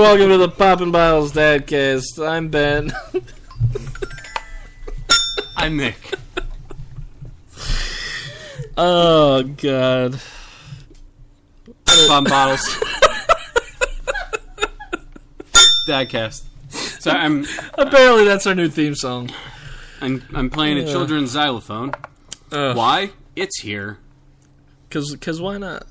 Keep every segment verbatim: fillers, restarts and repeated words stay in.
welcome to the Poppin' Bottles Dadcast. I'm Ben. I'm Nick. Oh, God. Poppin' Bottles. Dadcast. So I'm Apparently that's our new theme song. I'm, I'm playing a children's xylophone. Uh, Why? It's here. Cause, cause why not?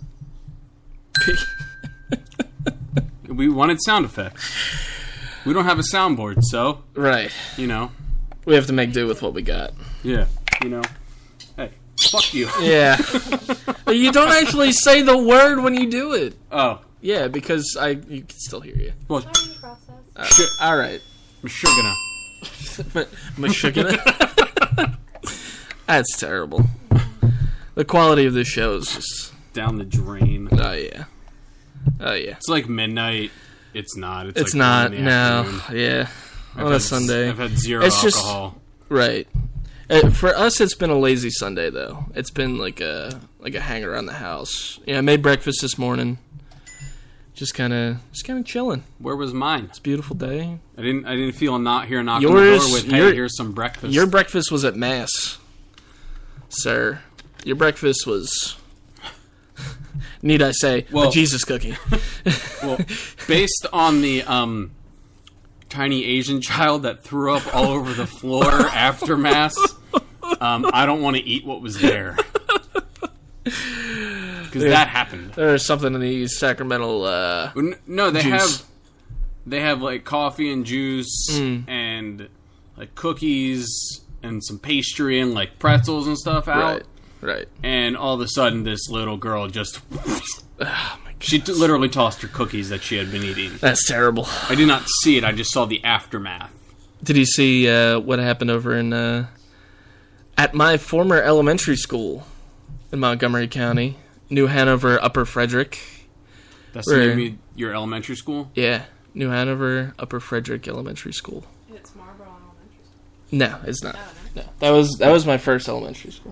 We wanted sound effects. We don't have a soundboard, so, Right. you know. We have to make do with what we got. Yeah, you know. Hey, fuck you. Yeah. You don't actually say the word when you do it. Oh. Yeah, because I you can still hear you. Well, Uh, all right. I'm sure gonna. Mashugana. That's terrible. The quality of this show is just... Down the drain. Oh, yeah. Oh, yeah. It's like midnight. It's not. It's, It's like not, one in the no. afternoon. Yeah. I've On a had- Sunday. I've had zero It's just- alcohol. Right. Uh, for us, it's been a lazy Sunday, though. It's been like a like a hang around the house. Yeah, I made breakfast this morning. Just kind of, just kind of chilling. Where was mine? It's a beautiful day. I didn't. I didn't feel a not here knock on the Yours- door with, hey, your- here's some breakfast. Your breakfast was at Mass, sir. Your breakfast was, need I say, Well- a Jesus cookie. Well, based on the um, tiny Asian child that threw up all over the floor after Mass, um, I don't want to eat what was there. Because Yeah. that happened. There's something in the Sacramento. Uh, N- No, they Juice. have they have like coffee and juice Mm. and like cookies and some pastry and like pretzels and stuff out. right, right. And all of a sudden, this little girl just Oh my God. she t- literally tossed her cookies that she had been eating. That's terrible. I did not see it. I just saw the aftermath. Did you see uh, what happened over in uh, at my former elementary school in Montgomery County, New Hanover, Upper Frederick? That's Where- the name of your elementary school? Yeah, New Hanover, Upper Frederick Elementary School. It's Marlboro Elementary School. No, it's not. Oh, No, that was that was my first elementary school.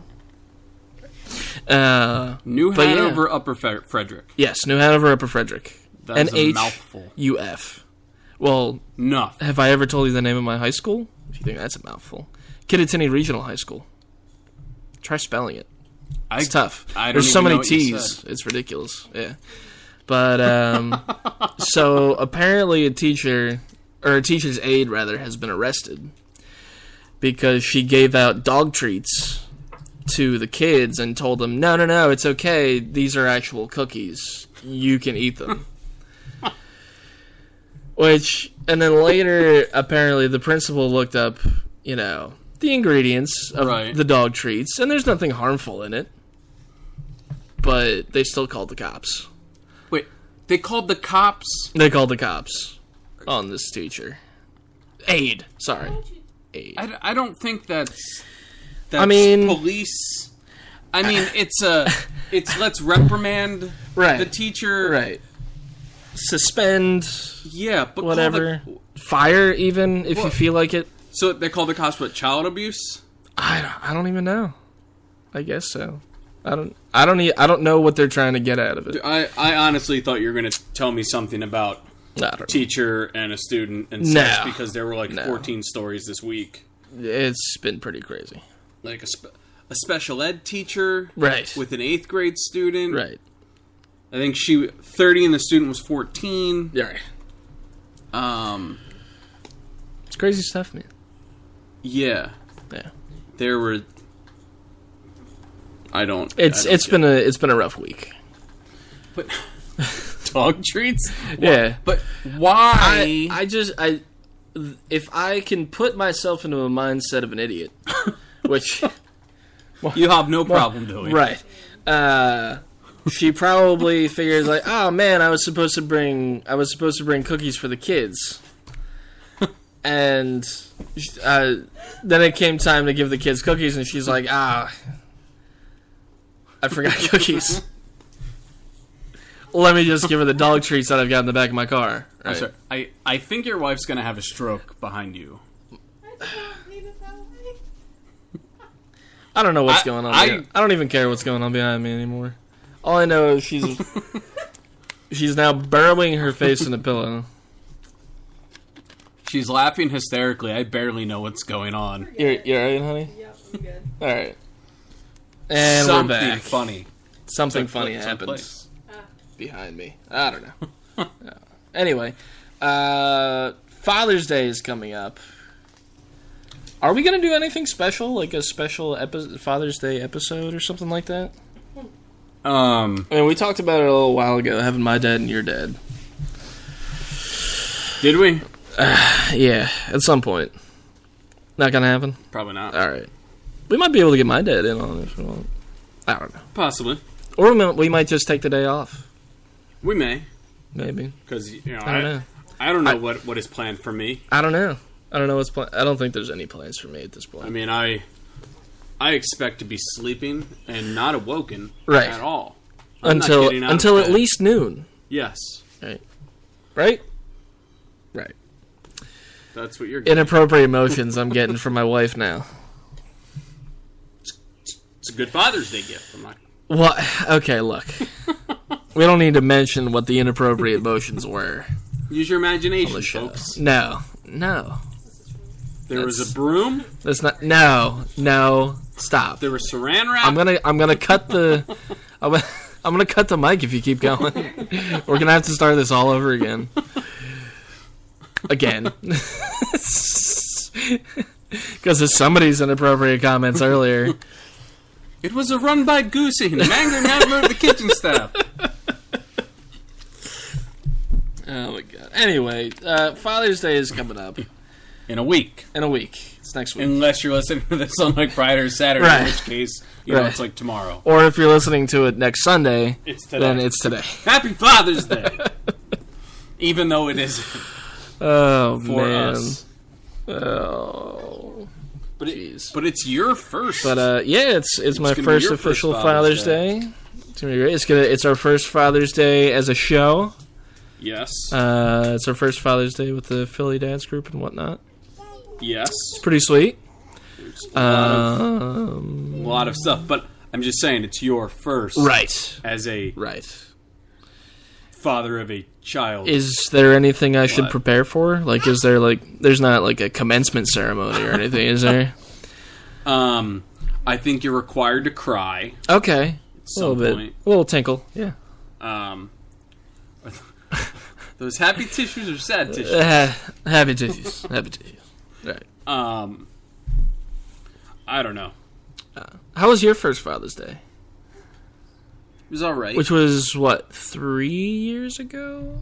Uh, New But yeah. Hanover, Upper Fe- Frederick. yes, New Hanover, Upper Frederick. That's N a H mouthful. U F. Well, No. have I ever told you the name of my high school? If you think that's a mouthful, Kittatinny Regional High School. Try spelling it. I, It's tough. I don't There's so even many know what you T's. said. It's ridiculous. Yeah. But um so apparently a teacher or a teacher's aide rather has been arrested because she gave out dog treats to the kids and told them, "No, no, no, it's okay. These are actual cookies. You can eat them." Which and then later apparently the principal looked up, you know, the ingredients of Right. the dog treats, and there's nothing harmful in it. But they still called the cops. Wait, they called the cops? They called the cops on this teacher. Aide, sorry. Aide. I, d- I don't think that's, that's I mean- police. I mean, it's a, it's let's reprimand Right. the teacher. Right. Suspend, Yeah, but call whatever. the- Fire, even, if you What? feel like it. so they called the cops what, child abuse? I don't, I don't even know. I guess so. I don't I don't e- I don't know what they're trying to get out of it. I, I honestly thought you were going to tell me something about I don't know. teacher and a student and No. sex because there were like No. fourteen stories this week. It's been pretty crazy. Like a, spe- a special ed teacher Right. with an eighth grade student. Right. I think she thirty and the student was fourteen. Yeah. Right. Um, It's crazy stuff, man. yeah, Yeah. there were. I don't. It's I don't it's get been a it's been a rough week. But dog treats. Yeah. But why? I I just I if I can put myself into a mindset of an idiot, which you have no problem doing. right, uh, she probably figures like, oh man, I was supposed to bring I was supposed to bring cookies for the kids, and uh, then it came time to give the kids cookies, and she's like, ah, I forgot cookies. Let me just give her the dog treats that I've got in the back of my car. I'm Right? sorry. I I think your wife's gonna have a stroke behind you. I don't know what's I- going on. I- behind- I don't even care what's going on behind me anymore. All I know is she's she's now burrowing her face in a pillow. She's laughing hysterically. I barely know what's going on. You're, you're all right, honey? Yep, I'm good. All right. And Something we're back. funny. Something Took funny place- took happened place. behind me. I don't know. No. Anyway, uh, Father's Day is coming up. Are we going to do anything special? Like a special epi- Father's Day episode or something like that? Um, I mean, we talked about it a little while ago, having my dad and your dad. did we? Yeah, at some point. Not going to happen? Probably not. All right. We might be able to get my dad in on it if we want. I don't know. Possibly. Or we might, we might just take the day off. We may. Maybe. Because, you know, I don't I, know. I don't know I- what, what is planned for me. I don't know. I don't know what's plan- I don't think there's any plans for me at this point. I mean, I I expect to be sleeping and not awoken Right. at all. I'm not until getting out of until at bed. least noon. Yes. Right? Right? Right. That's what you're getting. Inappropriate emotions I'm getting from my wife now. It's a good Father's Day gift. I'm not... What? Okay, look. We don't need to mention what the inappropriate emotions were Use your on imagination, the show. folks. No. No. There was That's- a broom. That's not no. No. Stop. There was saran wrap. I'm gonna I'm gonna cut the I'm gonna, I'm gonna cut the mic if you keep going. We're gonna have to start this all over again. Again. Because of somebody's inappropriate comments earlier. It was a run by Goosey, an angry member of the kitchen staff. Oh my god. Anyway, uh, Father's Day is coming up In a week. in a week. It's next week. Unless you're listening to this on like Friday or Saturday, Right. in which case, you know, Right. it's like tomorrow. Or if you're listening to it next Sunday, It's today. then it's today. Happy Father's Day! Even though it is Oh for man. us. Oh. But, it, Jeez. but it's your first. But uh, yeah, it's it's, my gonna be first your official first Father's, Father's Day. It's gonna be great. It's gonna it's our first Father's Day as a show. yes. Uh, it's our first Father's Day with the Philly Dance Group and whatnot. yes. It's pretty sweet. There's a lot, of, Um, a lot of stuff. But I'm just saying, it's your first. right, As a right. father of a child. Is there anything I should What? prepare for? Like, is there like there's not like a commencement ceremony or anything? Is there? um, I think you're required to cry. Okay, a some little bit, point. a little tinkle. Yeah. Um, those happy tissues or sad tissues? Uh, happy tissues. Happy tissues. Right. Um, I don't know. How was your first Father's Day? It was all right. Which was what, three years ago?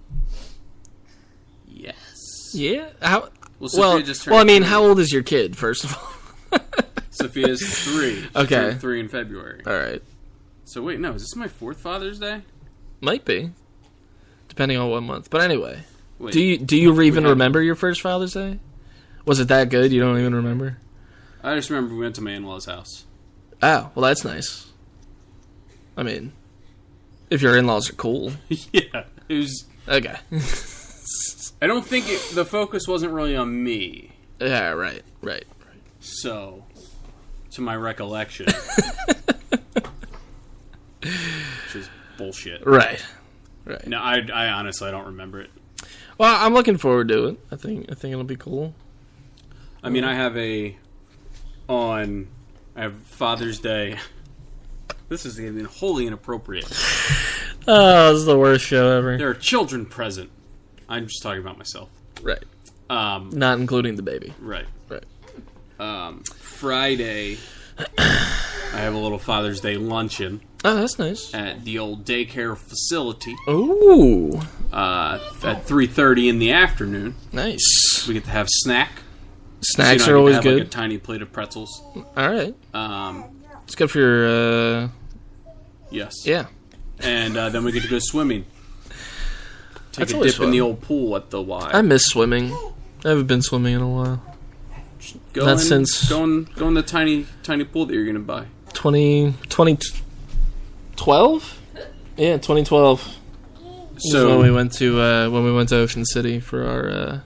yes. Yeah. How? Well, Sophia Well, just turned well, I mean, three. how old is your kid? First of all. Sophia's three. She Okay. turned three in February. All right. So wait, no, is this my fourth Father's Day? Might be, depending on what month. But anyway, Wait, do you do you even had- remember your first Father's Day? Was it that good? You don't even remember? I just remember we went to my in-laws' house. Oh, well, that's nice. I mean, if your in-laws are cool. yeah, it was. Okay. I don't think it, the focus wasn't really on me. Yeah. Right. Right. So, to my recollection, which is bullshit. Right. Right. No, I, I honestly I don't remember it. Well, I'm looking forward to it. I think I think it'll be cool. I mean, I have a on. I have Father's Day. This is even wholly inappropriate. Oh, this is the worst show ever. There are children present. I'm just talking about myself. Right. Um, Not including the baby. right. Right. Um, Friday, I have a little Father's Day luncheon Oh, that's nice. at the old daycare facility Ooh, uh, at three thirty in the afternoon. nice. We get to have snack. Snacks So, you know, are I get always to have, good. Like a tiny plate of pretzels. All right. Um, It's good for your, uh, yes. yeah. And uh, then we get to go swimming. Take That's a always dip in the fun. old pool at the Y. I miss swimming. I haven't been swimming in a while. Go not in, since- go in, go in the tiny tiny pool that you're gonna buy. twenty, twenty twelve? Yeah, twenty twelve. So So when we went to uh, when we went to Ocean City for our uh,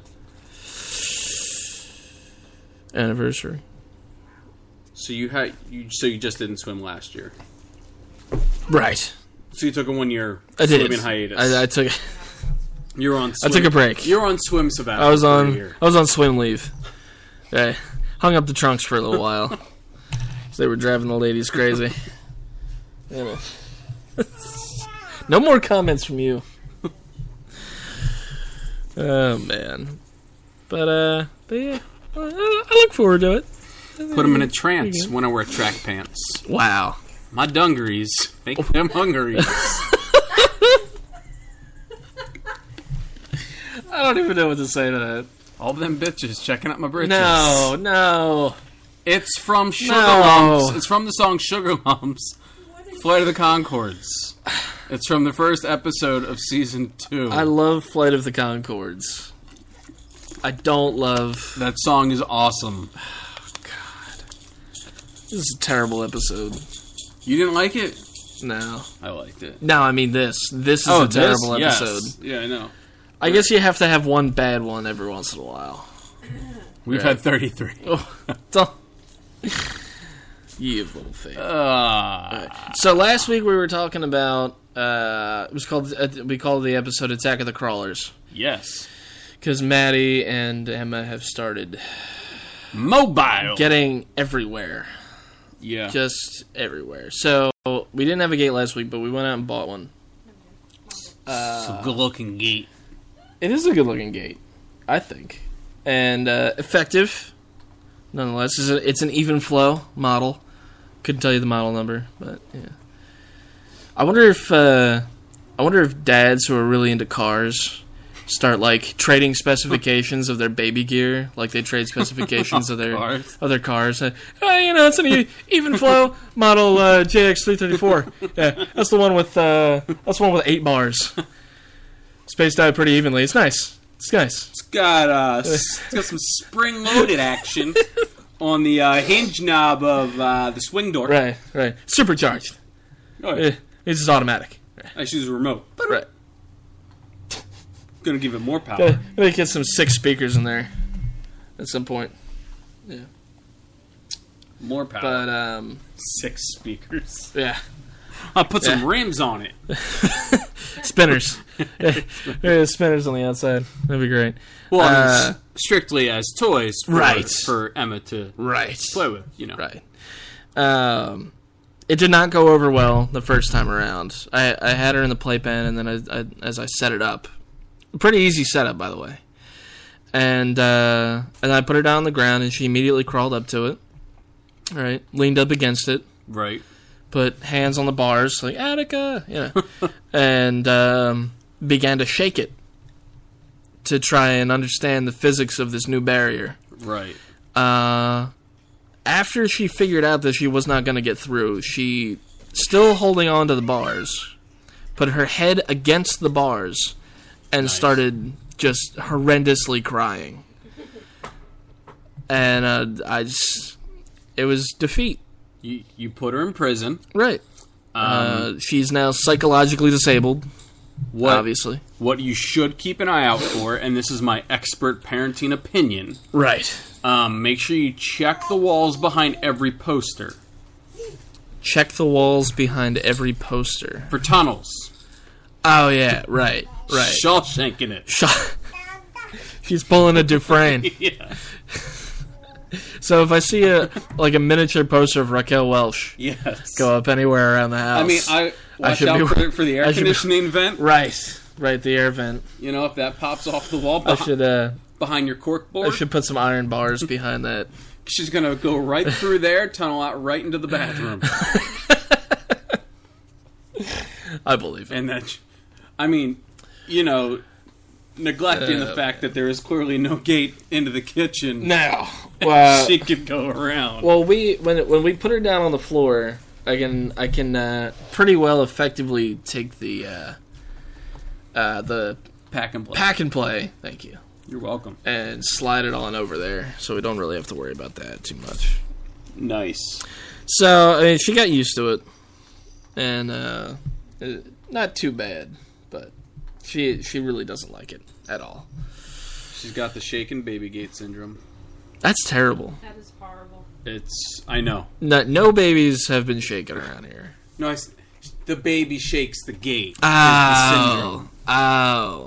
anniversary. so you had you so you just didn't swim last year. Right. So you took a one year I did. swimming hiatus. I, I took. You're on. I Swim, took a break. You're on swim sabbatical. I was for a on. year. I was on swim leave. I hung up the trunks for a little while. They were driving the ladies crazy. Yeah. No more comments from you. Oh man, but uh, but yeah, I, I look forward to it. Put them in a trance when I wear track pants. Wow, My dungarees make them hungaries. I don't even know what to say to that. All them bitches checking out my britches. No, no. It's from Sugar No. Lumps. It's from the song Sugar Lumps, Flight of the Conchords. It's from the first episode of season two. I love Flight of the Conchords. I don't love. that song is awesome. This is a terrible episode. You didn't like it? No, I liked it. no. I mean this. This is Oh, a terrible this? Yes. episode. Yeah, I know. I guess you have to have one bad one every once in a while. We've Right. had thirty-three. Oh, don't. You little thing. Uh, So last week we were talking about. Uh, it was called. Uh, we called the episode "Attack of the Crawlers" yes. because Maddie and Emma have started Mobile. getting everywhere, yeah. just everywhere. So we didn't have a gate last week, but we went out and bought one. It's a good-looking gate. It is a good-looking gate, I think, and uh, effective. Nonetheless, it's, a, it's an even flow model. Couldn't tell you the model number, but yeah. I wonder if uh, I wonder if dads who are really into cars start like trading specifications of their baby gear, like they trade specifications of their Cars. of their cars. Uh, oh, you know, it's an e- even flow model uh, J X three thirty-four. Yeah, that's the one with uh, that's the one with eight bars, spaced out pretty evenly. It's nice. It's nice. It's got uh, s- it's got some spring-loaded action on the uh, hinge knob of uh, the swing door. Right, right. Supercharged. Oh, Eh, yeah. It's just automatic. I just use a remote. Right. Gonna give it more power. Gotta, gotta get some six speakers in there at some point. More power. But um, Six speakers. yeah, I'll put some Yeah. rims on it. spinners. Yeah, spinners on the outside. That'd be great. Well, I mean, Uh, s- strictly as toys for, Right. for Emma to Right. play with, you know. Right. Um, it did not go over well the first time around. I, I had her in the playpen, and then I, I, as I set it up, pretty easy setup, by the way. And uh, and I put her down on the ground, and she immediately crawled up to it. All right, leaned up against it, Right. put hands on the bars, like Attica, you know, and um, began to shake it to try and understand the physics of this new barrier. Right. Uh, after she figured out that she was not going to get through, she, still holding on to the bars, put her head against the bars and Nice. started just horrendously crying. And uh, I just, it was defeat. You, you put her in prison. Right. Um, uh, she's now psychologically disabled, what, obviously. what you should keep an eye out for, and this is my expert parenting opinion, Right. um, make sure you check the walls behind every poster Check the walls behind every poster. for tunnels. Oh, yeah, right, right. Shawshanking it. Shot. She's pulling a Dufresne. Yeah. So if I see a like a miniature poster of Raquel Welch Yes. go up anywhere around the house, I mean, I watch should out be- for, for the air I should be- conditioning vent. right, right, the air vent. You know, if that pops off the wall I beh- should uh, behind your cork I board, should put some iron bars behind that. she's gonna go right through there, tunnel out right into the bathroom, I believe it. and then, I mean, you know, neglecting the Uh, fact that there is clearly no gate into the kitchen. Now, uh, she could go around. well, we when when we put her down on the floor, I can I can uh, pretty well effectively take the uh, uh, the Pack and play. pack and play. Thank you. You're welcome. And slide it on over there, so we don't really have to worry about that too much. Nice. So, I mean, she got used to it, and uh, uh, not too bad, but she she really doesn't like it at all. She's got the shaken baby gate syndrome. That's terrible. That is horrible. It's, I know. No, no babies have been shaken around here. No, I s the baby shakes the gate. is the syndrome. Oh, oh,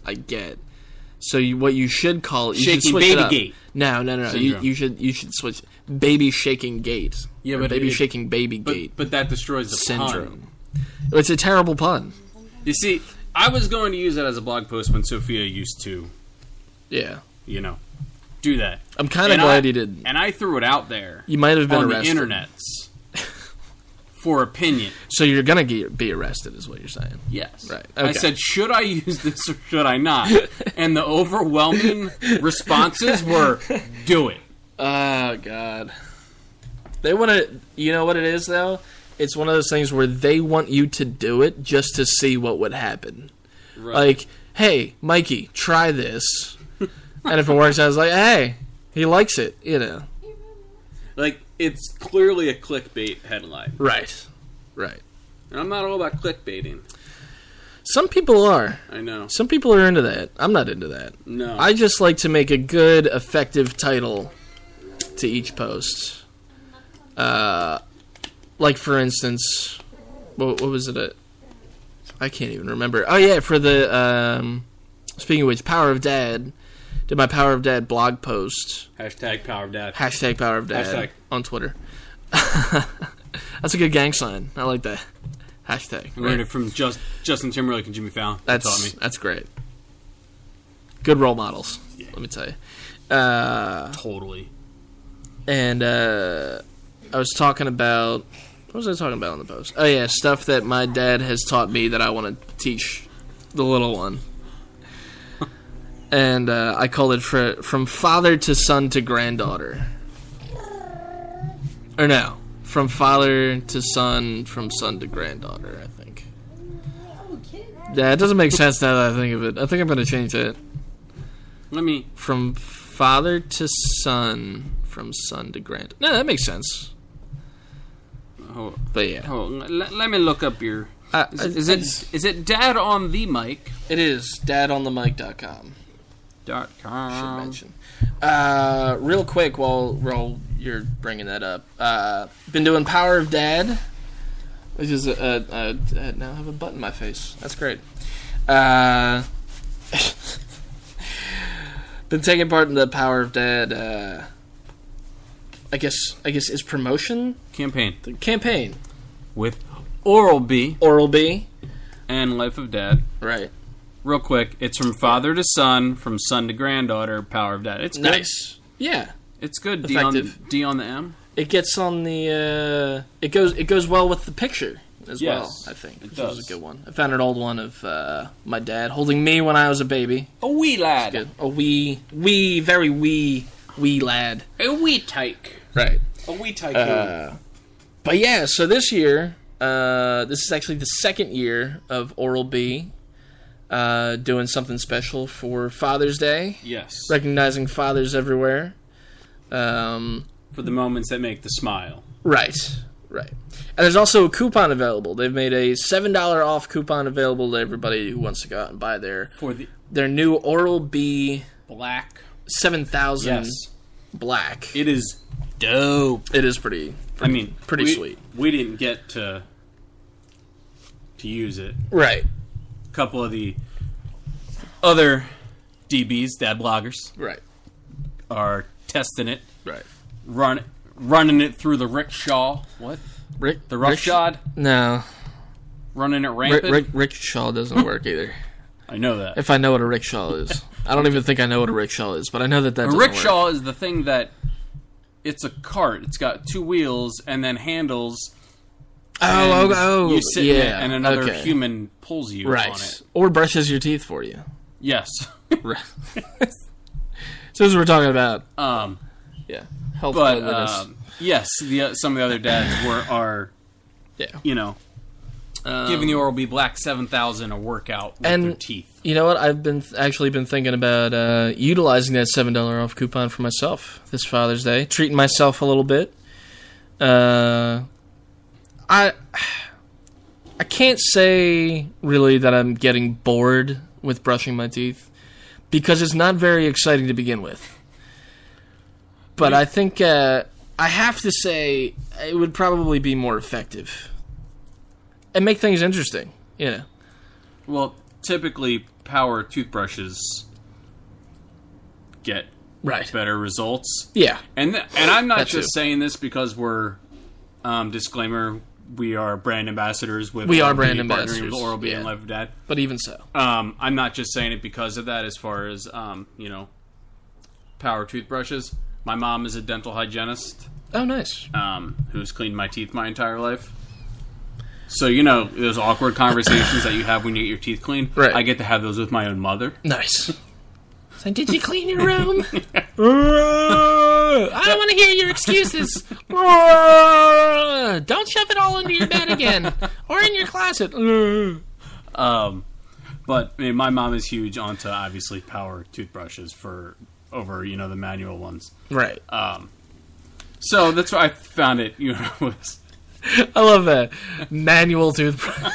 I get. So you, what you should call it, you Shaking should switch it up. baby gate. No, no, no. no. You, Syndrome. you should you should switch baby shaking gate. Yeah, Or but baby it- shaking baby But, gate but that destroys the syndrome. pun. It's a terrible pun. You see, I was going to use that as a blog post when Sophia used to, Yeah, you know, do that. I'm kind of And glad I- you didn't. And I threw it out there You might have been on arrested. the internets for opinion. So you're gonna get, be arrested, is what you're saying. Yes. Right, I okay. said, should I use this or should I not? And the overwhelming responses were, do it. Oh God. They want to. You know what it is though? It's one of those things where they want you to do it just to see what would happen. Right. Like, hey, Mikey, try this. And if it works, I was like, hey, he likes it. You know. Like, it's clearly a clickbait headline. Right. Right. And I'm not all about clickbaiting. Some people are. I know. Some people are into that. I'm not into that. No. I just like to make a good, effective title to each post. Uh, like, for instance, what, what was it? At? I can't even remember. Oh, yeah, for the, um, speaking of which, Power of Dad, did my Power of Dad blog post. Hashtag Power of Dad. Hashtag Power of Dad Hashtag. on Twitter. That's a good gang sign. I like that. Hashtag. I learned it from just, Justin Timberlake and Jimmy Fallon. They That's taught me. that's great. Good role models. Let me tell you. Uh, Totally. and uh, I was talking about what was I talking about on the post? Oh yeah, stuff that my dad has taught me that I want to teach the little one. And uh, I called it fr- from father to son to granddaughter. Or no, from father to son, from son to granddaughter. I think. Yeah, it doesn't make sense now that I think of it. I think I'm going to change it. Let me... From father to son, from son to grand. No, that makes sense. Hold, But yeah, hold, let, let me look up your... Uh, Is, I- is I it just- is it Dad on the mic it is dad on the mic dot com. dot Should com? mention. Uh, real quick, while while you're bringing that up, uh, been doing Power of Dad, which is a, a, a, a now I have a button in my face. That's great. Uh, been taking part in the Power of Dad. Uh, I guess I guess is promotion Campaign the campaign. with Oral B Oral B, and Life of Dad. right? Real quick, it's from father to son, from son to granddaughter. Power of Dad. It's good. Nice. Yeah. It's good. D on, Effective. D on the M. It gets on the. Uh, it goes. It goes well with the picture as Yes, well. I think it which does. is a good one. I found an old one of uh, my dad holding me when I was a baby. A wee lad. Good. A wee, wee, very wee, wee lad. A wee tyke. Right. A wee tyke. Uh, but yeah, so this year, uh, this is actually the second year of Oral B, uh, doing something special for Father's Day, yes. recognizing fathers everywhere. Um, For the moments that make the smile. Right, right. And there's also a coupon available. They've made a seven dollars off coupon available to everybody who wants to go out and buy their For the their new Oral B black. seven thousand Yes. black. It is dope. It is pretty, I mean, pretty we, sweet. We didn't get to to use it. Right, A couple of the other D Bs, dad bloggers, right, are testing it, right. run running it through the rickshaw. What? Rick, The Rick- roughshod? No, Running it Rick, rampant? Rick, rickshaw doesn't work either. I know that. If I know what a rickshaw is, I don't even think I know what a rickshaw is, but I know that that A doesn't rickshaw work. is the thing that it's a cart. It's got two wheels and then handles. Oh, and oh, oh, you sit in it yeah, and another okay. human pulls you Right, on it. or brushes your teeth for you. Yes. Right. So as we're talking about, um, yeah, health but cleanliness. um, yes, the uh, some of the other dads were are yeah. you know Um, giving the Oral B Black seven thousand a workout with and- their teeth. You know what? I've been th- actually been thinking about uh, utilizing that seven dollar off coupon for myself this Father's Day, treating myself a little bit. Uh, I I can't say really that I'm getting bored with brushing my teeth because it's not very exciting to begin with. But I think uh, I have to say it would probably be more effective and make things interesting. You know. Well, typically power toothbrushes get Right. better results. Yeah. And th- and I'm not That just too. saying this because we're um, disclaimer. We are brand ambassadors with We are Oral-B, brand partnering ambassadors, with Oral-B and yeah. Life of Dad. But even so. Um, I'm not just saying it because of that. As far as um, you know, power toothbrushes. My mom is a dental hygienist Oh, nice. um, who's cleaned my teeth my entire life. So you know those awkward conversations that you have when you get your teeth cleaned. Right. I get to have those with my own mother. Nice. So, did you clean your room? I don't want to hear your excuses. Don't shove it all under your bed again. Or in your closet. Um, but I mean, my mom is huge onto obviously power toothbrushes for over you know the manual ones. Right. Um, so that's why I found it. You know, was I love that. Manual toothbrush.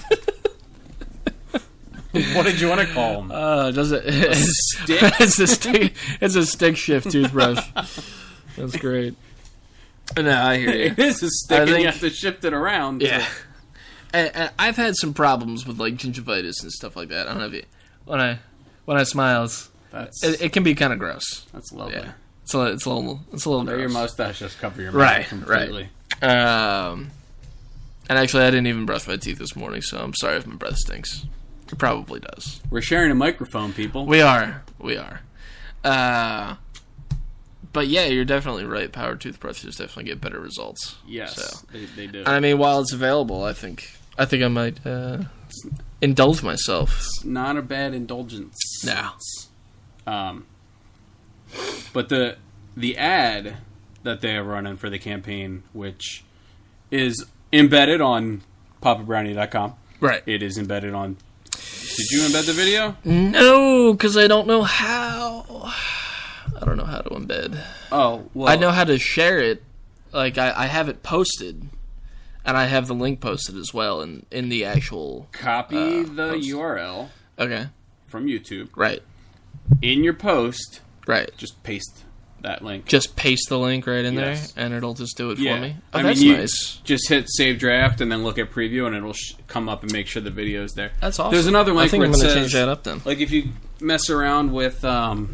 what did you want to call them? Uh, does it? It's, stick? it's a stick. It's a stick shift toothbrush. That's great. No, I hear you. It is a stick, I and think- you have to shift it around. Yeah. And, and I've had some problems with like gingivitis and stuff like that. I don't know if you, when I when I smiles, That's it, it can be kind of gross. that's lovely. Yeah, it's a it's a little it's a little Let your gross. mustache just cover your mouth Right, completely. Um, and actually, I didn't even brush my teeth this morning, so I'm sorry if my breath stinks. It probably does. We're sharing a microphone, people. We are, we are. Uh, but yeah, you're definitely right. Power toothbrushes definitely get better results. yes, So. they, they do. And I mean, while it's available, I think I think I might uh, indulge myself. Not a bad indulgence. No. Um, but the the ad that they are running for the campaign, which is embedded on papa brownie dot com. Right. It is embedded on. Did you embed the video? No, because I don't know how. I don't know how to embed. Oh, well. I know how to share it. Like, I, I have it posted. And I have the link posted as well in, in the actual... Copy uh, the post. U R L Okay. from YouTube. Right. In your post, Right. just paste that link. Just paste the link right in Yes. there, and it'll just do it Yeah. for me. Oh, I that's mean, you nice. Just hit save draft and then look at preview, and it'll sh- come up and make sure the video's there. That's awesome. There's another link I think where I'm it going to says, change that up then. like, if you mess around with, um,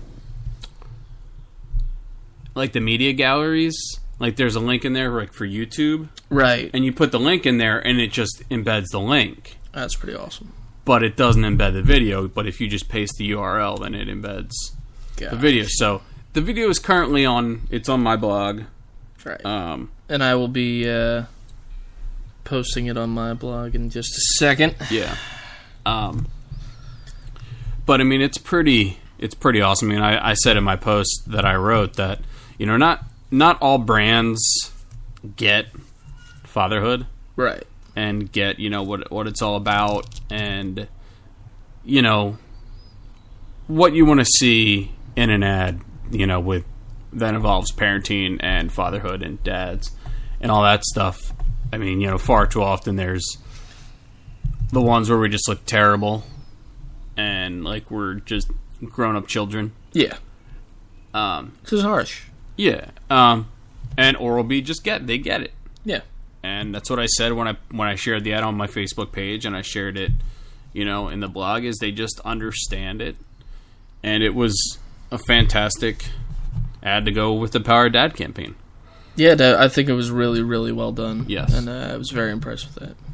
like, the media galleries, like, there's a link in there, like, for YouTube, Right. and you put the link in there, and it just embeds the link. That's pretty awesome. But it doesn't embed the video, but if you just paste the U R L, then it embeds Yeah. the video. So, the video is currently on, it's on my blog. Right. Um, and I will be uh, posting it on my blog in just a second. Yeah. Um, but I mean, it's pretty, it's pretty awesome. I mean, I, I said in my post that I wrote that, you know, not, not all brands get fatherhood Right. and get, you know, what, what it's all about and, you know, what you want to see in an ad, you know, with, that involves parenting and fatherhood and dads and all that stuff. I mean, you know, far too often there's the ones where we just look terrible and like we're just grown up children. Yeah. Um, This is harsh. yeah. Um, and Oral-B just get they get it. Yeah. And that's what I said when I when I shared the ad on my Facebook page and I shared it, you know, in the blog is they just understand it. And it was a fantastic ad to go with the Power Dad campaign. Yeah, that- I think it was really, really well done. Yes. And uh, I was very impressed with that.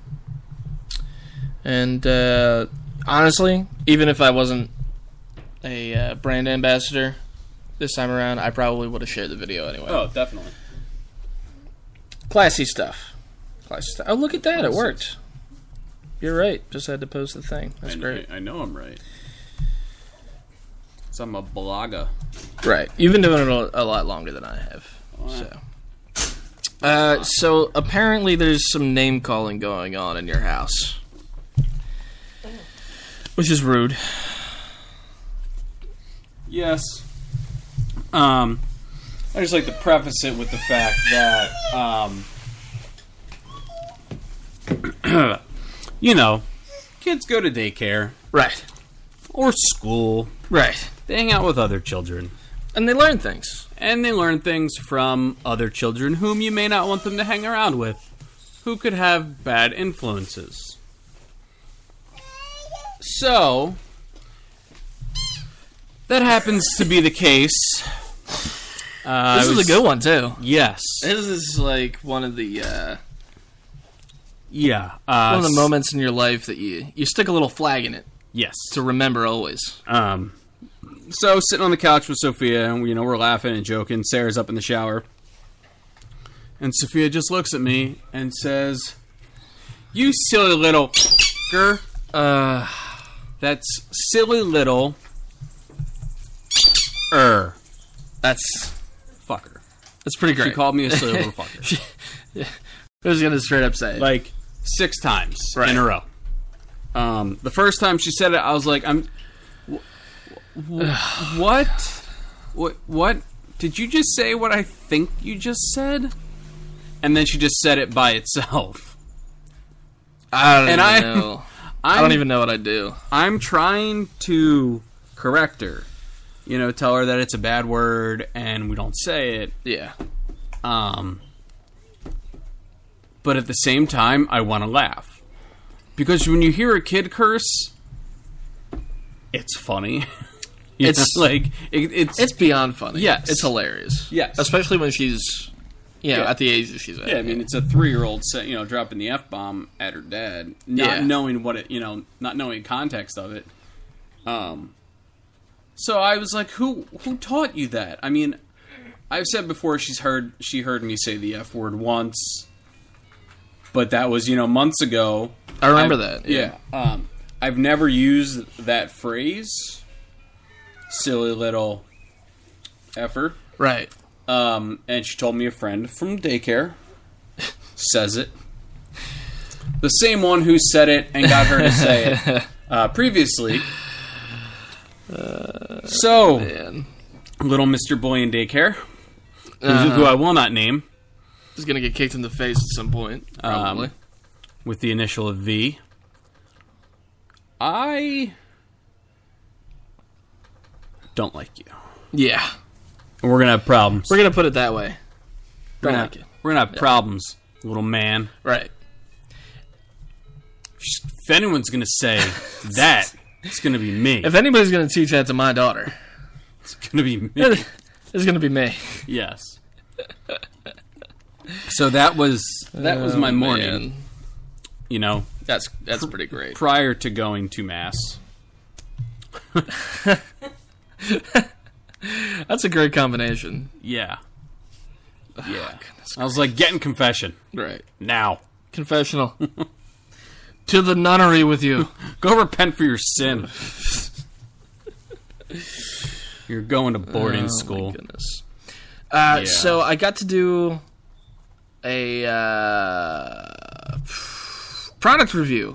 And uh, honestly, even if I wasn't a uh, brand ambassador this time around, I probably would have shared the video anyway. Oh, definitely. Classy stuff. Classy stuff. Oh, look at that. It Classy. worked. You're right. Just had to post the thing. That's I, great. I, I know I'm right. So I'm a blogger. Right. You've been doing it a, a lot longer than I have. So. Uh, so apparently there's some name calling going on in your house, which is rude. Yes. Um, I just like to preface it with the fact that, um, you know, kids go to daycare Right. or school. Right. They hang out with other children. And they learn things. And they learn things from other children whom you may not want them to hang around with, who could have bad influences. So, that happens to be the case. Uh, This I is was- a good one too. Yes. This is like one of the uh, Yeah. Uh, one of the moments in your life that you you stick a little flag in it Yes. to remember always. Um, so sitting on the couch with Sophia, and you know we're laughing and joking. Sarah's up in the shower, and Sophia just looks at me and says, "You silly little girl. Uh, That's silly little er that's fucker." that's pretty great. She called me a silly little fucker I was gonna straight up say it. like six times Right. in a row. Um, the first time she said it, I was like, "I'm wh- wh- what? What? What? Did you just say what I think you just said?" And then she just said it by itself. I don't and even I- know. I'm, I don't even know what I do. I'm trying to correct her. You know, tell her that it's a bad word and we don't say it. Yeah. Um, but at the same time, I want to laugh. Because when you hear a kid curse, it's funny. You It's- know, like it, it's It's beyond funny. Yes. It's hilarious. Yes. Especially when she's, you know, Yeah. at the age that she's at. yeah. I mean, it's a three-year-old, sa- you know, dropping the f bomb at her dad, not Yeah. knowing what it, you know, not knowing context of it. Um. So I was like, "Who who taught you that?" I mean, I've said before she's heard she heard me say the f word once, but that was you know months ago. I remember I've- that. Yeah. Um, I've never used that phrase, silly little effer. Right. Um, and she told me a friend from daycare says it. The same one who said it and got her to say it uh, previously. So, Man. little Mister Boy in daycare, who, Uh-huh. who I will not name, He's gonna get kicked in the face at some point. Probably. Um, with the initial of V. I don't like you. yeah. And we're gonna have problems. We're gonna put it that way. We're Don't gonna, like it. we're gonna have problems, little man. Right. If anyone's gonna say that, it's gonna be me. If anybody's gonna teach that to my daughter, It's gonna be me. it's gonna be me. Yes. So that was that was my Oh, morning. man. You know, That's that's pretty great. prior to going to mass. That's a great combination. Yeah. Yeah. I was like, get in confession Right. now. Confessional. To the nunnery with you. Go repent for your sin. You're going to boarding Oh, school. my goodness. Uh, Yeah. So I got to do a uh, product review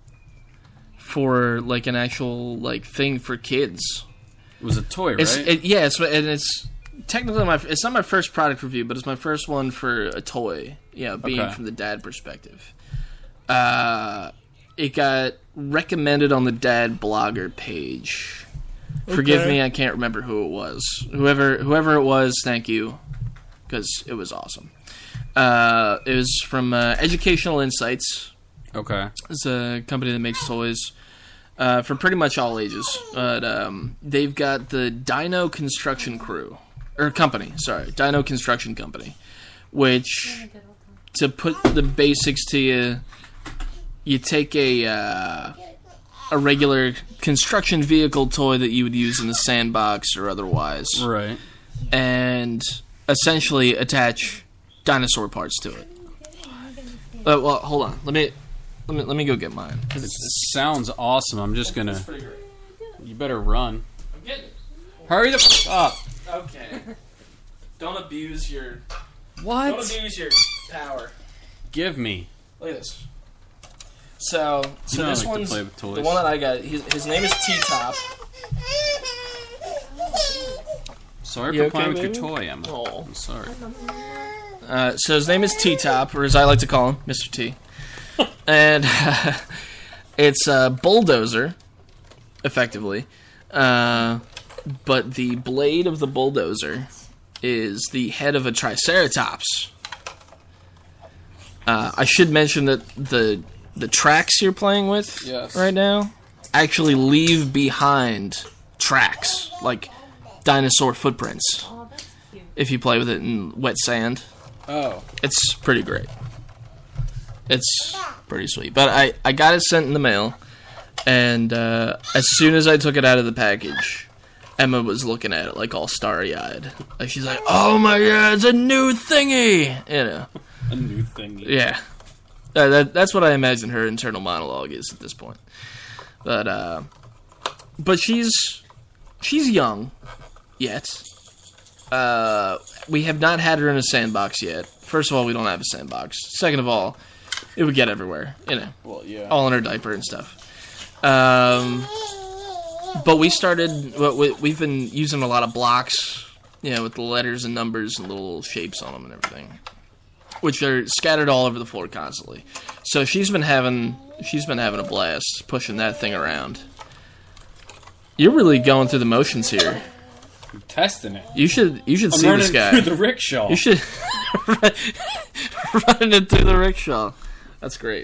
for like an actual like thing for kids. It was a toy, right? It's it, yeah, it's, and it's technically my it's not my first product review, but it's my first one for a toy. Yeah, being Okay. from the dad perspective. Uh, it got recommended on the dad blogger page. Forgive Okay. me, I can't remember who it was. Whoever whoever it was, thank you, because it was awesome. Uh, it was from uh, Educational Insights. okay. It's a company that makes toys uh, for pretty much all ages. But um, they've got the Dino Construction Crew or company. Sorry, Dino Construction Company, which to put the basics to you, you take a uh, a regular construction vehicle toy that you would use in the sandbox or otherwise, Right. and essentially attach dinosaur parts to it. Uh, well, hold on. Let me let me let me go get mine. 'Cause It it's, sounds awesome. I'm just gonna. it's pretty great. You better run. I'm getting it. Hurry the f- up. Okay. Don't abuse your don't What? abuse your power. Give me. Look at this. So, so You know I this like to one's play with toys. the one that I got. His, his name is T Top. Sorry You for okay, playing with baby? your toy, Emma. Oh. I'm sorry. Uh, so his name is T Top, or as I like to call him, Mister T. And it's a bulldozer, effectively. Uh, but the blade of the bulldozer is the head of a triceratops. Uh, I should mention that the the tracks you're playing with Yes. right now actually leave behind tracks, like dinosaur footprints. Oh, that's cute. If you play with it in wet sand, Oh. it's pretty great. It's pretty sweet. But I, I got it sent in the mail, and uh, as soon as I took it out of the package, Emma was looking at it like all starry-eyed. Like she's like, "Oh my god, it's a new thingy!" You know. A new thing. Yeah. Uh, that, that's what I imagine her internal monologue is at this point. But uh, but she's she's young yet. Uh, we have not had her in a sandbox yet. First of all, we don't have a sandbox. Second of all, it would get everywhere, you know, Well, yeah. all in her diaper and stuff. Um, but we started. we- We've been using a lot of blocks, you know, with the letters and numbers and little shapes on them and everything, which are scattered all over the floor constantly. So she's been having she's been having a blast pushing that thing around. You're really going through the motions here. I'm testing it. You should you should I'm see running this guy. through the rickshaw. You should running it through the rickshaw. That's great.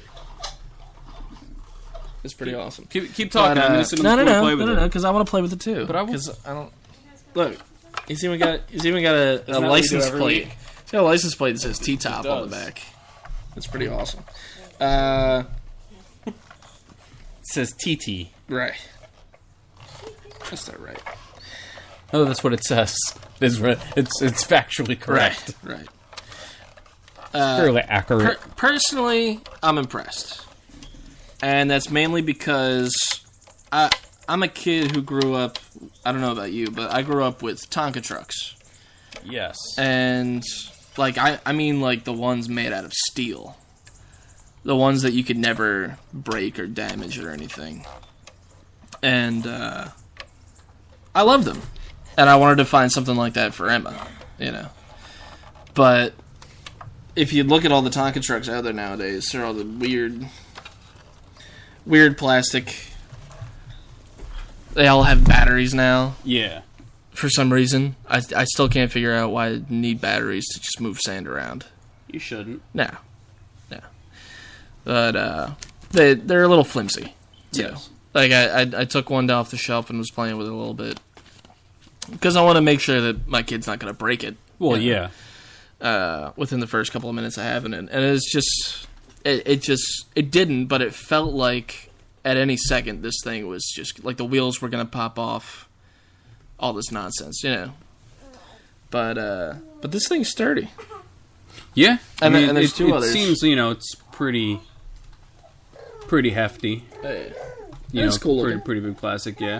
It's pretty awesome. Keep, keep talking. But, uh, I'm gonna sit on no, the no, floor and no, play no, with no, it. no, because I want to play with it too. But I will- because I don't look. He's even got he's even got a, a that what we do license every plate. week? He's got a license plate that says T-top It on the does. back. That's pretty awesome. Uh, It says T T. right. That's not right. Oh, that's what it says. It's re- it's it's factually correct. Right. Right. Fairly accurate. Per- personally, I'm impressed, and that's mainly because I I'm a kid who grew up. I don't know about you, but I grew up with Tonka trucks, Yes. and like I I mean like the ones made out of steel, the ones that you could never break or damage or anything, and uh, I love them, and I wanted to find something like that for Emma, you know, but. If you look at all the Tonka trucks out there nowadays, they're all the weird, weird plastic. They all have batteries now Yeah. for some reason. I, I still can't figure out why you need batteries to just move sand around. You shouldn't. No, no. But uh, they they're a little flimsy. too. Yes. Like I, I I took one off the shelf and was playing with it a little bit because I want to make sure that my kid's not going to break it. Well, you know? yeah. Uh, within the first couple of minutes of having it, and it's just, it, it just, it didn't, but it felt like at any second this thing was just like the wheels were gonna pop off, all this nonsense, you know. But uh, but this thing's sturdy. Yeah. I And mean, then- and there's it, two it others. seems, you know, it's pretty, pretty hefty. Hey, You It's know, cool pretty, looking. pretty big plastic, yeah.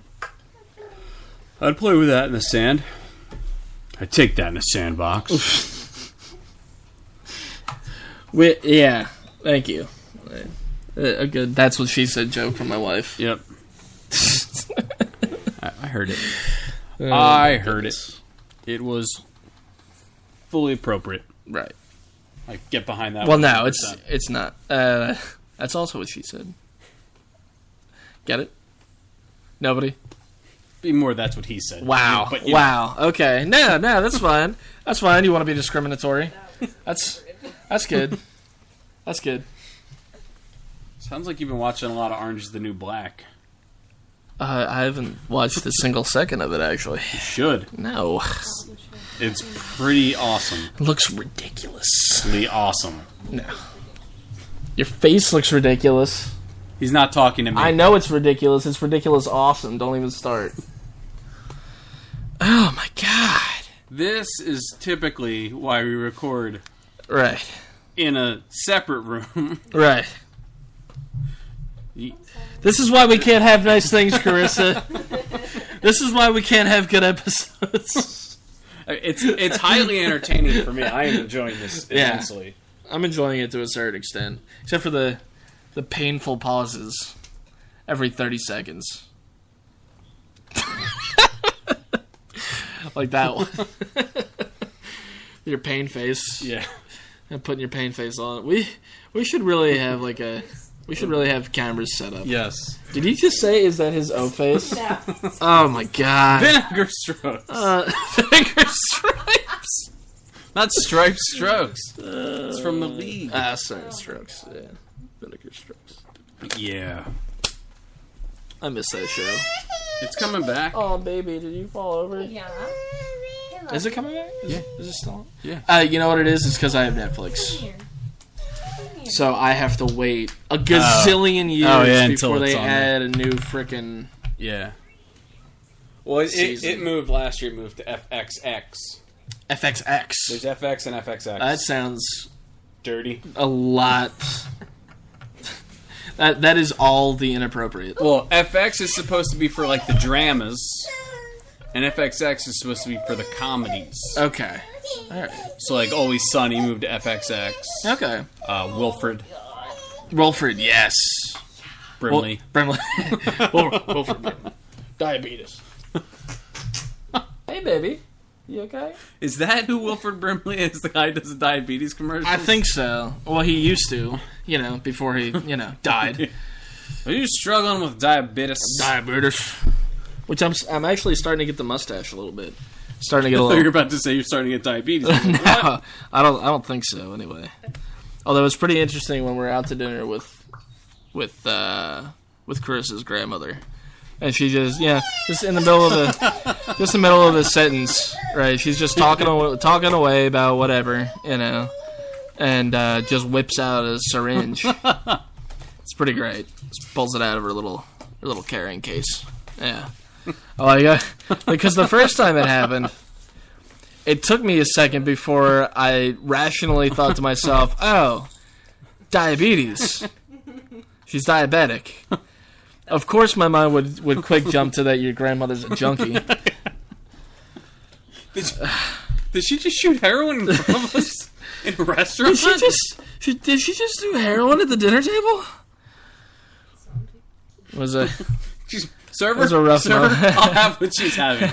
I'd play with that in the sand. I'd take that in a sandbox. we, yeah, thank you. Uh, a good. That's what she said. Joke from my wife. Yep. I, I heard it. Oh, I my heard goodness. it. It was fully appropriate. Right. I get behind that. Well, one no, hundred it's percent. it's not. Uh, that's also what she said. Get it? Nobody? Be more. That's what he said. Wow. But, you know, Wow. Okay. No, no, that's fine. That's fine. You want to be discriminatory? That's that's good. That's good. sounds like you've been watching a lot of Orange is the New Black. Uh, I haven't watched a single second of it, actually. You should. No. It's pretty awesome. It looks ridiculous. Pretty awesome. No. Your face looks ridiculous. He's not talking to me. I know it's ridiculous. It's ridiculous awesome. Don't even start. Oh, my God. This is typically why we record Right. in a separate room. Right. This is why we can't have nice things, Carissa. This is why we can't have good episodes. It's it's highly entertaining for me. I am enjoying this Yeah. immensely. I'm enjoying it to a certain extent, except for the the painful pauses every thirty seconds, like that one. Your pain face, Yeah. and putting your pain face on. We we should really have like a we should really have cameras set up. Yes. Did he just say is that his O face? Yeah. Oh my god. Vinegar strokes. Uh, finger stripes. Not striped strokes. It's from the league. Ah, sorry, strokes. Yeah, vinegar strokes. Yeah. I miss that show. It's coming back. Oh, baby, did you fall over? Yeah. Is it coming back? Is Yeah. It, is it still? Yeah. Uh, you know what it is? It's because I have Netflix. Here. So I have to wait a gazillion years Oh, yeah, until before it's they on add a new frickin' Yeah. Well, it, it, Season. it moved last year. It moved to F X X. F X X. There's F X and F X X. That sounds dirty. a lot. that that is all the inappropriate. Well, F X is supposed to be for like the dramas, and F X X is supposed to be for the comedies. Okay. All right. So like Always Sunny moved to F X X. Okay. Uh, Wilfred Wilfred, yes. Brimley. Brimley. Wil- Wilfred Brimley. Diabetes. Hey, baby. You okay? Is that who Wilfred Brimley is? The guy who does the diabetes commercials? I think so. Well, he used to, you know, before he, you know, died. Are you struggling with diabetes? Diabetes. Which I'm, I'm actually starting to get the mustache a little bit. Starting to get a I thought you were little. about to say you're starting to get diabetes. No, I don't. I don't think so. Anyway, although it's pretty interesting when we're out to dinner with, with, uh, with Chris's grandmother, and she just, yeah, just in the middle of a, just in the middle of a sentence, right? She's just talking, aw- talking away about whatever, you know, and uh, just whips out a syringe. It's pretty great. Just pulls it out of her little, her little carrying case. Yeah. Oh, I got, because the first time it happened, it took me a second before I rationally thought to myself, oh, diabetes. She's diabetic. Of course my mind would, would quick jump to that your grandmother's a junkie. Did, she, did she just shoot heroin in front of us in a restaurant? Did she just, she, did she just do heroin at the dinner table? Was it... She's, server, was a rough server, one. I'll have what she's having.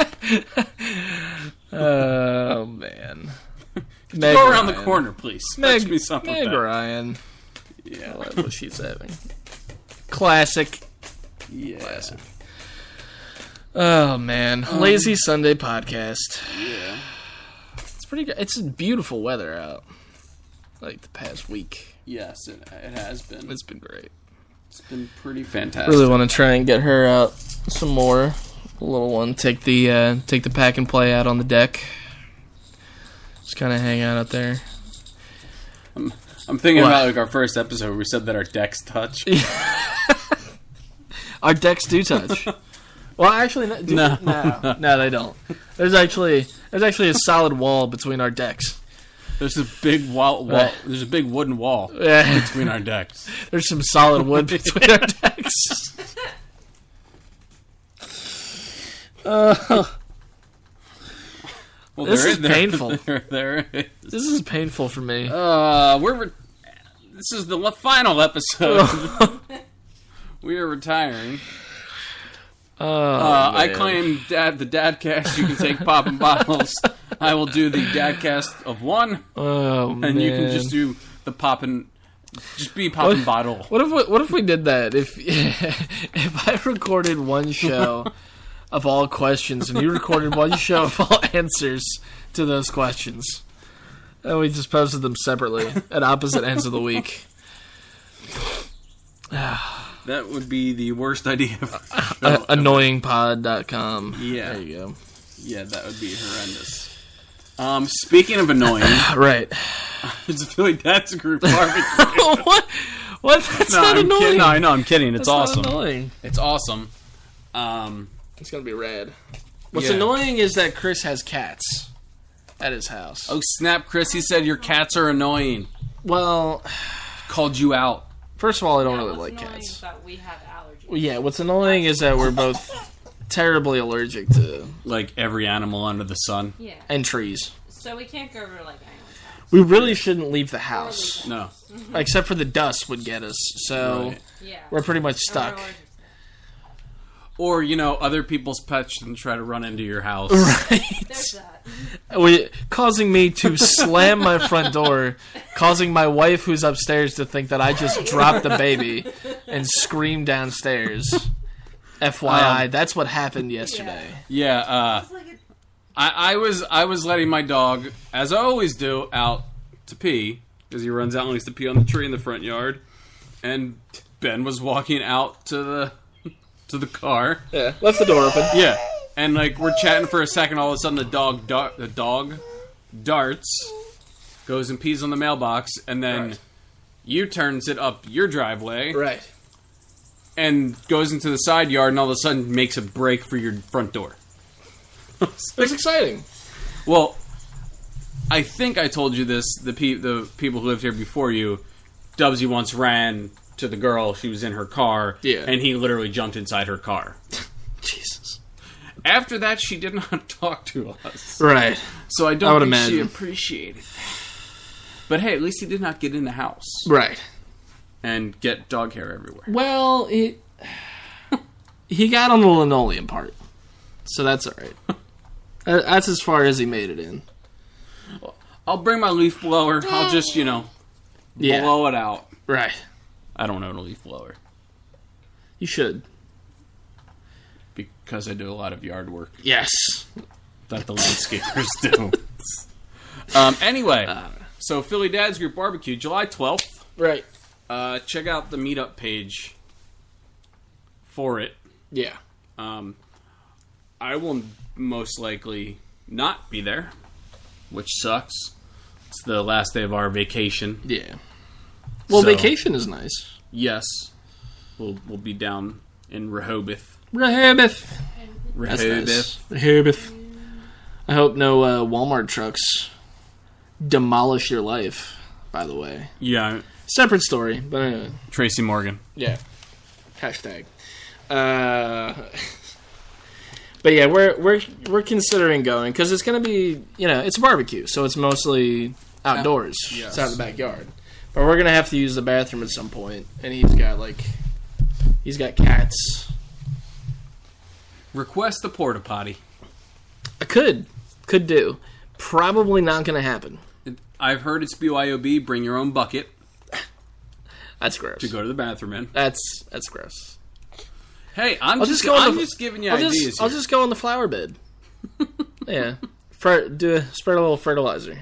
Oh, man. Meg Go around the Ryan. corner, please. Meg, Fetch me something. Meg with that. Ryan. Yeah. That's what she's having. Classic. Yeah. Classic. Oh, man. Um, Lazy Sunday podcast. Yeah. It's pretty good. It's beautiful weather out. Like the past week. Yes, it, it has been. It's been great. It's been pretty fantastic. Really want to try and get her out some more. The little one. Take the uh, take the pack and play out on the deck. Just kind of hang out out there. I'm, I'm thinking What? about like our first episode where we said that our decks touch. Our decks do touch. Well, actually, no, do, No. no, no, they don't. There's actually there's actually a solid wall between our decks. There's a big wall. wall Right. There's a big wooden wall Yeah. between our decks. There's some solid wood between our decks. Uh, Well, This there is there- painful. There, there is. this is painful for me. Uh, we're re- this is the le- final episode. We are retiring. Oh, Uh, I man. claim dad the Dadcast. You can take popping bottles. I will do the Dadcast of one, Oh, and man. you can just do the popping. Just be popping What- bottle. What if we, what if we did that? If if I recorded one show of all questions and you recorded one show of all answers to those questions, and we just posted them separately at opposite ends of the week. That would be the worst idea. Of Uh, annoying pod dot com. Yeah. There you go. Yeah, that would be horrendous. Um, speaking of annoying, Right. it's a Philly Dad's Group barbecue. what? What? That's No, not I'm annoying. kidding. No, I know. I'm kidding. It's That's not awesome. annoying. It's awesome. Um, It's gonna be rad. What's Yeah. annoying is that Chris has cats at his house. oh snap, Chris! He said your cats are annoying. Well, Called you out. first of all, I don't Yeah, really what's like annoying cats. is that we have allergies. Well, yeah, what's annoying is that we're both terribly allergic to Like every animal under the sun. Yeah. and trees. So we can't go over to like anyone's house. We really shouldn't leave the house, No. except for the dust would get us. So Right. Yeah. we're pretty much Or we're stuck. allergic to Or, you know, other people's pets and try to run into your house. Right, it. There's that. we, causing me to slam my front door, causing my wife who's upstairs to think that I just dropped the baby and screamed downstairs. F Y I, Um, that's what happened yesterday. Yeah, uh, It's like a, I, I was I was letting my dog, as I always do, out to pee, because he runs out and likes to pee on the tree in the front yard. And Ben was walking out to the to the car. Yeah, left the door open. Yeah, and like we're chatting for a second. All of a sudden, the dog, da- the dog, darts, goes and pees on the mailbox, and then Right. U-turns it up your driveway, Right. and goes into the side yard, and all of a sudden makes a break for your front door. It was exciting. Well, I think I told you this. The pe- the people who lived here before you, Dubsy once ran to the girl. She was in her car, Yeah. and he literally jumped inside her car. Jesus. After that, she did not talk to us. Right. So I don't I would think she imagine. appreciated that. But hey, at least he did not get in the house Right. and get dog hair everywhere. Well, he he got on the linoleum part, so that's all right. Uh, That's as far as he made it in. I'll bring my leaf blower. I'll just, you know, Yeah. blow it out. Right. I don't own a leaf blower You should. because I do a lot of yard work Yes. that the landscapers do. Um, anyway, so Philly Dad's Group Barbecue, July twelfth. Right. Uh, check out the meetup page for it. Yeah. Um, I will most likely not be there, which sucks. It's the last day of our vacation. Yeah. Well, So- vacation is nice. Yes, we'll we'll be down in Rehoboth. Rehoboth. That's Rehoboth. nice. Rehoboth. I hope no uh, Walmart trucks demolish your life, by the way. Yeah, Separate story, but anyway. Tracy Morgan. Yeah. Hashtag. Uh, but yeah, we're we're we're considering going because it's going to be, you know, it's a barbecue, so it's mostly outdoors. Yes. It's out in the backyard. But we're going to have to use the bathroom at some point, and he's got like he's got cats. Request the porta potty. I could could do. Probably not going to happen. I've heard it's B Y O B. Bring your own bucket That's gross. to go to the bathroom in. That's that's gross. Hey, I'm I'll just, just go on I'm the- just giving you I'll ideas. just I'll here. just go on the flower bed. Yeah, Fer- do a, spread a little fertilizer.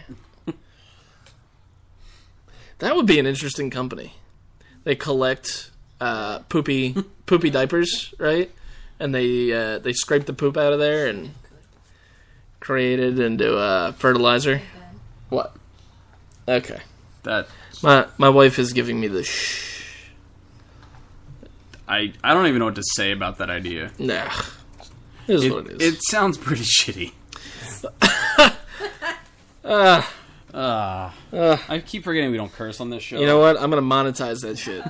That would be an interesting company. They collect uh, poopy poopy diapers, right? And they uh, they scrape the poop out of there and create it into uh, fertilizer. What? Okay. that. My my wife is giving me the shh. I I don't even know what to say about that idea. Nah. It is It, what it is. it sounds pretty shitty. Uh, Uh, uh, I keep forgetting we don't curse on this show. you know what? I'm gonna monetize that shit.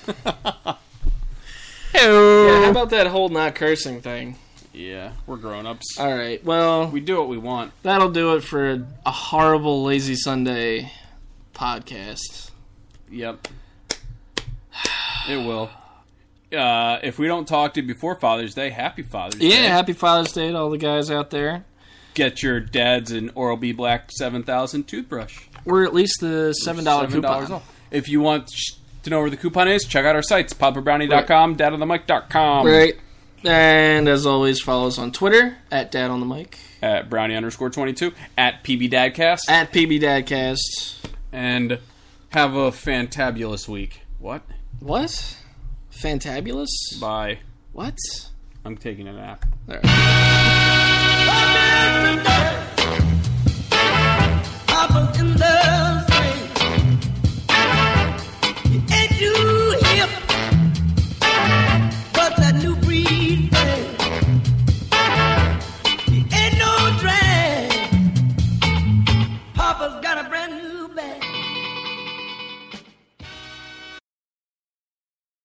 Yeah, how about that whole not cursing thing? Yeah, we're grown-ups. All right. Well, We do what we want. that'll do it for a, a horrible lazy Sunday podcast. Yep. It will. Uh, if we don't talk to you before Father's Day, happy Father's Yeah, Day. happy Father's Day to all the guys out there. Get your dad's an Oral-B Black seven thousand toothbrush. We're at least the seven dollar seven dollars coupon. off. If you want sh- to know where the coupon is, check out our sites, papa brownie dot com, dad on the mic dot com, Right. And as always, follow us on Twitter at Dad on the Mic, at brownie underscore twenty-two, at pbdadcast, at P B Dadcast. and have a fantabulous week. What? What? Fantabulous? Bye. What? I'm taking a nap. All right.